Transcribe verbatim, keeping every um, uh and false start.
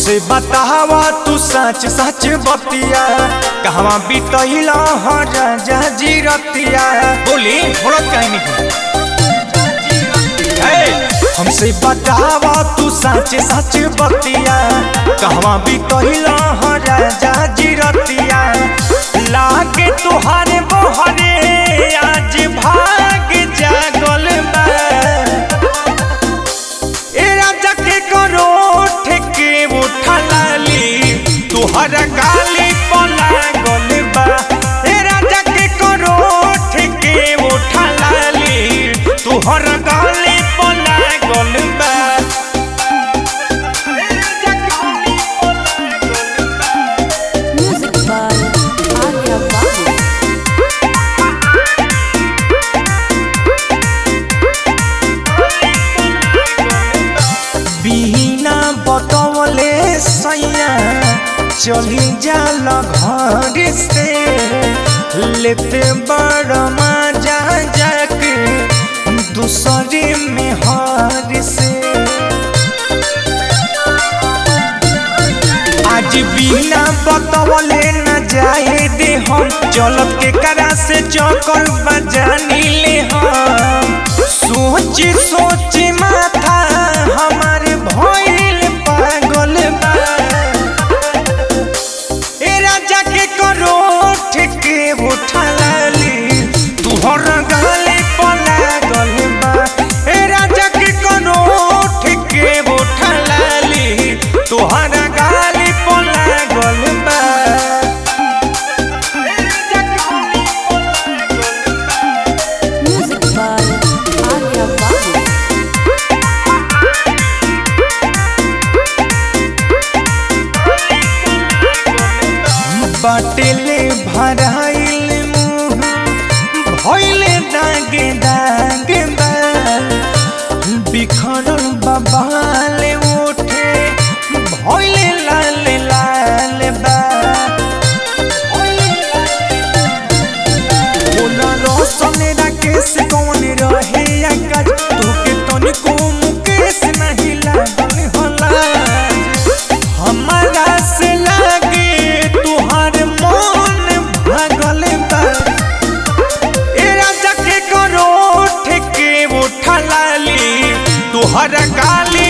हमसे बतावा तू सच सच बतिया कहवा बीतैला ह राजा जी रतिया बोली बोलत काहे नहीं हमसे बतावा तू सच सच बतिया कहवा बीतैला ह राजा जी रतिया लागे तुहारे बहरे आज भाग जागल बा ए राजा के करो ठेके उठा लाली तुहर गाली पला गल बा ए राजा के करो ठेके उठा लाली तुहर गाली पला गल बा Music by Arya Babu. बिना बतवले सैया चली जाल घर से लेते बड़ मजा जाके दूसरे में हार से आज बिना बतवले न जाए दे हम चलब के करा से चौकर बजानी ले हम सोच सोच माथा हमार भइल पागल बा ए राजा के करो ठेके उठा लाली तुहर गाली पला गल बा ए राजा के करो ठेके उठा लाली तुहर गाली पला गल बा Music by Arya Babu. बाटेले भराइल मुँह भइले दागे दागे बा बिखरल बबाले उठे भइले लाल लाल बा बोला रोशन राकेश कौन रहे आकाश तोके तनिको मुकेश नहीं लागल होला हमारा से लागे तुहार मन भागल बा ए राजा के करो ठेके उठा लाली तुहर गाली